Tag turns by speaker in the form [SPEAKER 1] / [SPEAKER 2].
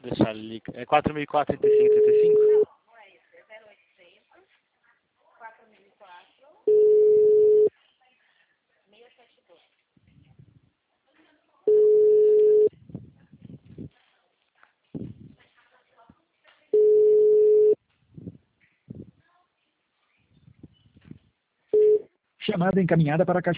[SPEAKER 1] deixar ele ligar. É 4004 35 35?
[SPEAKER 2] Não é isso. É 0800 4004 672.
[SPEAKER 3] Chamada encaminhada para a caixa